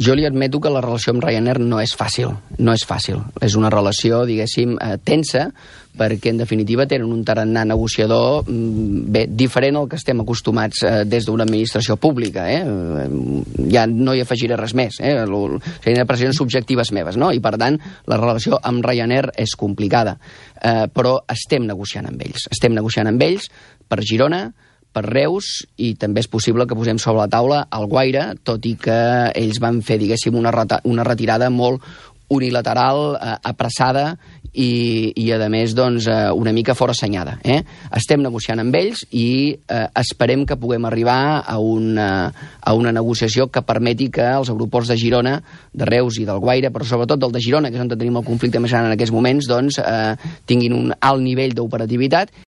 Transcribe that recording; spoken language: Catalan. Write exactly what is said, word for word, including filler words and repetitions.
Jo li admeto que la relació amb Ryanair no és fàcil, no és fàcil. És una relació, diguéssim, tensa, perquè en definitiva tenen un tarannà negociador bé, diferent al que estem acostumats eh, des d'una administració pública. Eh? Ja no hi afegiré res més, eh? Serien impressions subjectives meves, no? I per tant la relació amb Ryanair és complicada, eh, però estem negociant amb ells, estem negociant amb ells per Girona, per Reus, i també és possible que posem sobre la taula Alguaire, tot i que ells van fer, diguéssim, una, una retirada molt unilateral, eh, apressada i, i a més, doncs, eh, una mica forassenyada. Eh? Estem negociant amb ells i eh, esperem que puguem arribar a una, a una negociació que permeti que els aeroports de Girona, de Reus i d'Alguaire, però sobretot del de Girona, que és on tenim el conflicte més gran en aquests moments, doncs, eh, tinguin un alt nivell d'operativitat